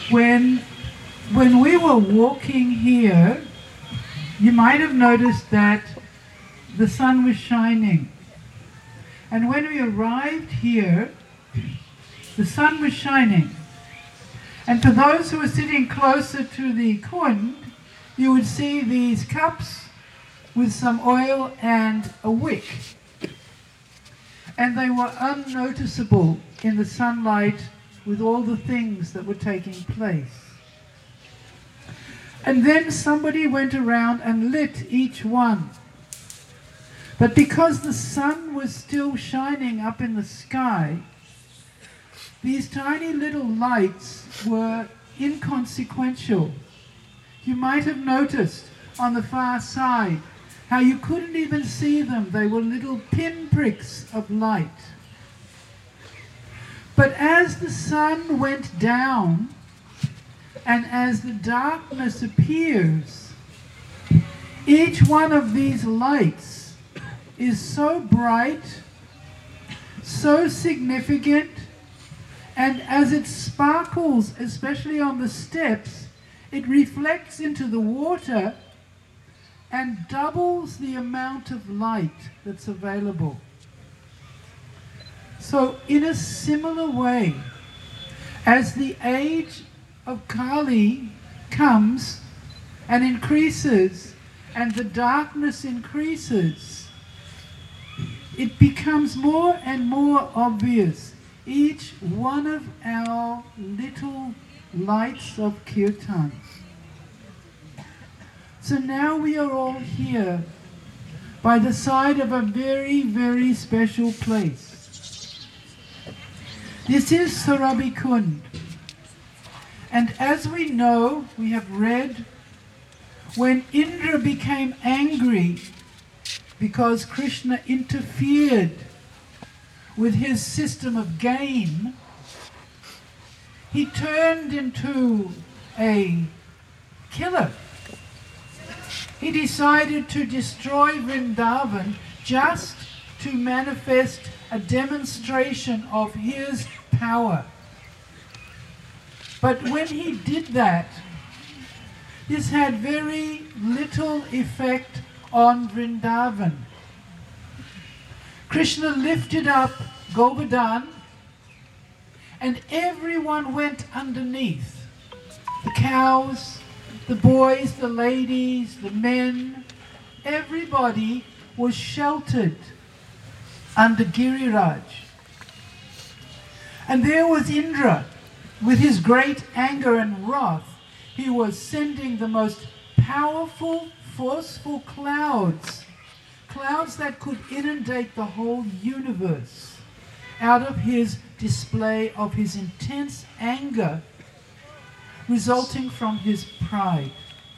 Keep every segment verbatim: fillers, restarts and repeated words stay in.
When, when we were walking here, you might have noticed that the sun was shining. And when we arrived here, the sun was shining. And for those who were sitting closer to the kund, you would see these cups with some oil and a wick. And they were unnoticeable in the sunlight with all the things that were taking place. And then somebody went around and lit each one. But because the sun was still shining up in the sky, these tiny little lights were inconsequential. You might have noticed on the far side how you couldn't even see them. They were little pinpricks of light. But as the sun went down and as the darkness appears, each one of these lights is so bright, so significant, and as it sparkles, especially on the steps, it reflects into the water and doubles the amount of light that's available. So in a similar way, as the age of Kali comes and increases and the darkness increases, it becomes more and more obvious. Each one of our little lights of kirtan. So now we are all here by the side of a very, very special place. This is Surabhi Kund. And as we know, we have read, when Indra became angry because Krishna interfered with his system of gain, he turned into a killer. He decided to destroy Vrindavan just to manifest a demonstration of his power. But when he did that, this had very little effect on Vrindavan. Krishna lifted up Govardhan and everyone went underneath. The cows, the boys, the ladies, the men, everybody was sheltered under Giriraj. And there was Indra with his great anger and wrath. He was sending the most powerful, forceful clouds, clouds that could inundate the whole universe, out of his display of his intense anger resulting from his pride.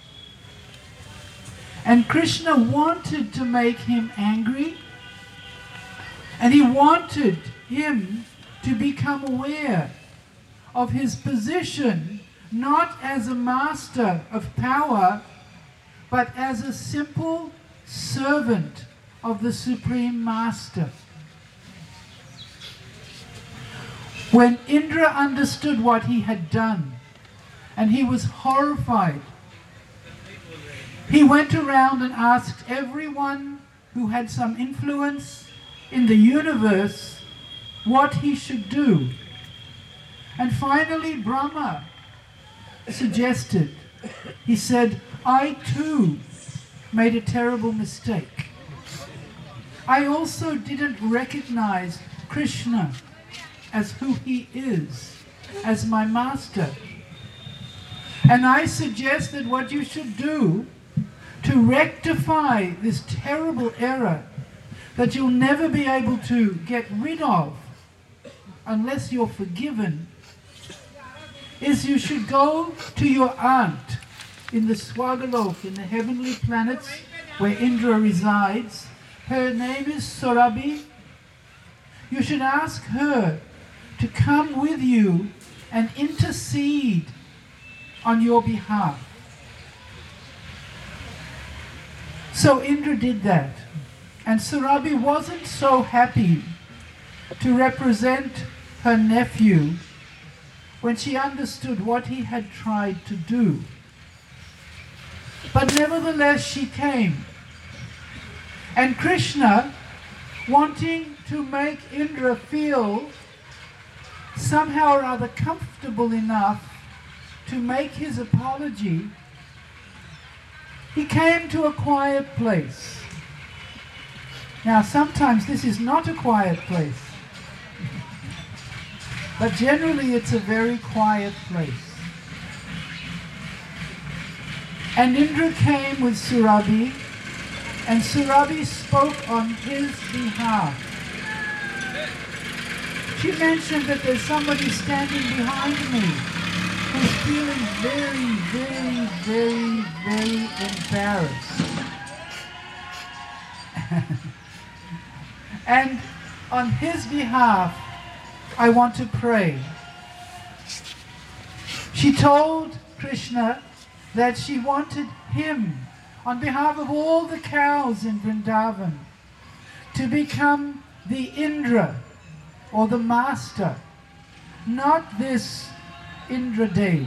And Krishna wanted to make him angry, and he wanted him to become aware of his position, not as a master of power, but as a simple servant of the Supreme Master. When Indra understood what he had done, and he was horrified, he went around and asked everyone who had some influence in the universe what he should do. And finally Brahma suggested, he said, I too made a terrible mistake. I also didn't recognize Krishna as who he is, as my master. And I suggest that what you should do to rectify this terrible error that you'll never be able to get rid of unless you're forgiven, is you should go to your aunt in the Swagalok, in the heavenly planets where Indra resides. Her name is Surabhi. You should ask her to come with you and intercede on your behalf. So Indra did that. And Surabhi wasn't so happy to represent her nephew when she understood what he had tried to do. But nevertheless she came. And Krishna, wanting to make Indra feel somehow or other comfortable enough to make his apology, he came to a quiet place. Now sometimes this is not a quiet place, but generally it's a very quiet place. And Indra came with Surabhi, and Surabhi spoke on his behalf. She mentioned that there's somebody standing behind me who's feeling very, very, very, very embarrassed. And on his behalf, I want to pray. She told Krishna that she wanted him, on behalf of all the cows in Vrindavan, to become the Indra, or the master, not this Indradev.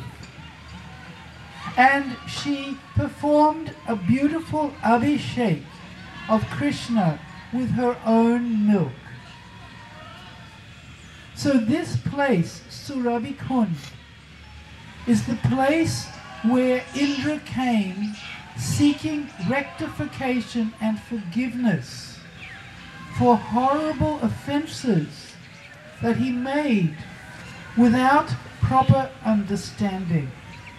And she performed a beautiful abhishek of Krishna with her own milk. So this place, Surabhi Kund, is the place where Indra came seeking rectification and forgiveness for horrible offenses that he made without proper understanding.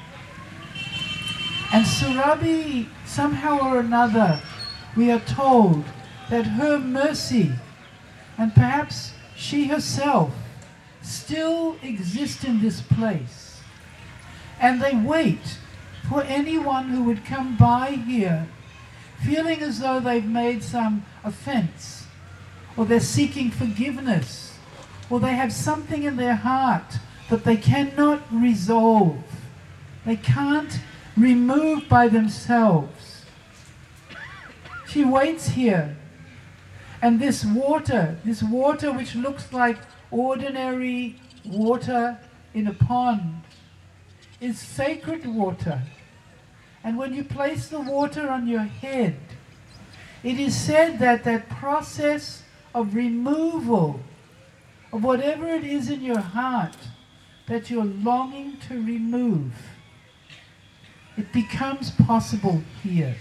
And Surabhi, somehow or another, we are told that her mercy, and perhaps she herself, still exist in this place. And they wait for anyone who would come by here feeling as though they've made some offense, or they're seeking forgiveness, or they have something in their heart that they cannot resolve. They can't remove by themselves. She waits here, and this water, this water which looks like ordinary water in a pond, is sacred water. And when you place the water on your head, it is said that that process of removal of whatever it is in your heart that you're longing to remove, it becomes possible here.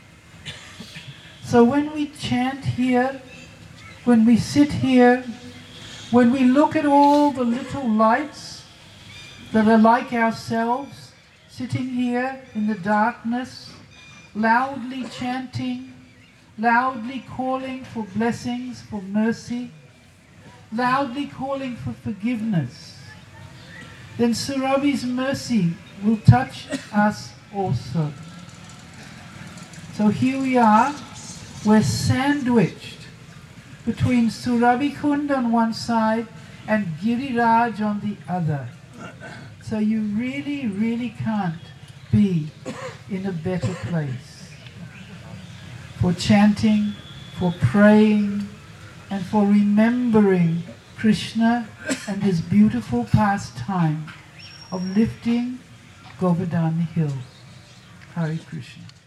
So when we chant here, when we sit here, when we look at all the little lights that are like ourselves, sitting here in the darkness, loudly chanting, loudly calling for blessings, for mercy, loudly calling for forgiveness, then Surabhi's mercy will touch us also. So here we are, we're sandwiched between Surabhi Kund on one side and Giriraj on the other. So you really, really can't be in a better place for chanting, for praying, and for remembering Krishna and his beautiful pastime of lifting Govardhan Hills. Hare Krishna.